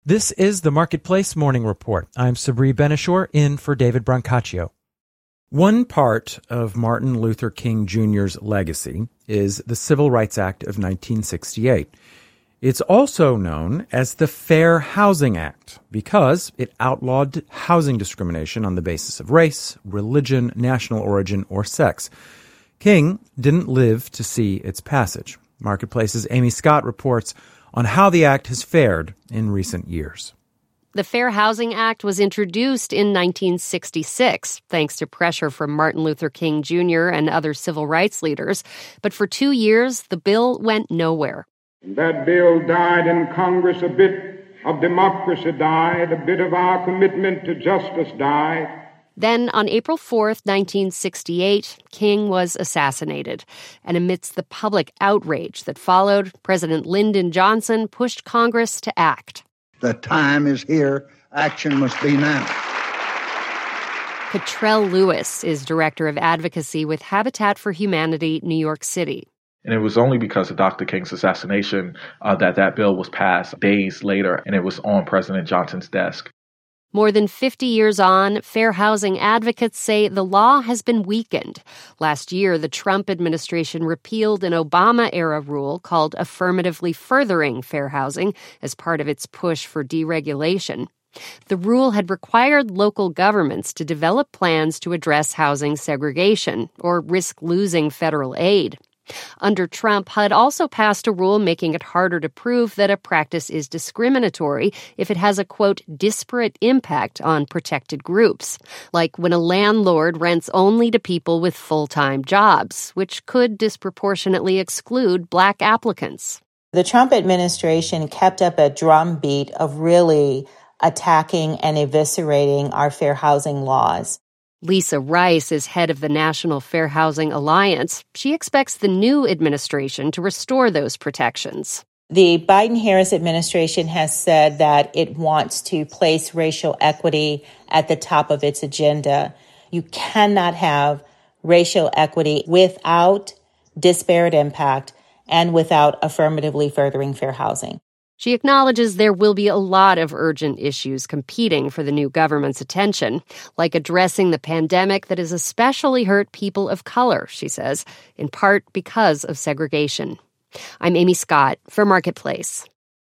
This is the Marketplace Morning Report. I'm Sabri Benishore, in for David Brancaccio. One part of Martin Luther King Jr.'s legacy is the Civil Rights Act of 1968. It's also known as the Fair Housing Act because it outlawed housing discrimination on the basis of race, religion, national origin, or sex. King didn't live to see its passage. Marketplace's Amy Scott reports on how the act has fared in recent years. The Fair Housing Act was introduced in 1966, thanks to pressure from Martin Luther King Jr. and other civil rights leaders. But for 2 years, the bill went nowhere. That bill died in Congress. A bit of democracy died. A bit of our commitment to justice died. Then, on April 4th, 1968, King was assassinated. And amidst the public outrage that followed, President Lyndon Johnson pushed Congress to act. The time is here. Action must be now. Cottrell Lewis is Director of Advocacy with Habitat for Humanity, New York City. And it was only because of Dr. King's assassination that bill was passed days later, and it was on President Johnson's desk. More than 50 years on, fair housing advocates say the law has been weakened. Last year, the Trump administration repealed an Obama-era rule called Affirmatively Furthering Fair Housing as part of its push for deregulation. The rule had required local governments to develop plans to address housing segregation or risk losing federal aid. Under Trump, HUD also passed a rule making it harder to prove that a practice is discriminatory if it has a, quote, disparate impact on protected groups, like when a landlord rents only to people with full-time jobs, which could disproportionately exclude Black applicants. The Trump administration kept up a drumbeat of really attacking and eviscerating our fair housing laws. Lisa Rice is head of the National Fair Housing Alliance. She expects the new administration to restore those protections. The Biden-Harris administration has said that it wants to place racial equity at the top of its agenda. You cannot have racial equity without disparate impact and without affirmatively furthering fair housing. She acknowledges there will be a lot of urgent issues competing for the new government's attention, like addressing the pandemic that has especially hurt people of color, she says, in part because of segregation. I'm Amy Scott for Marketplace.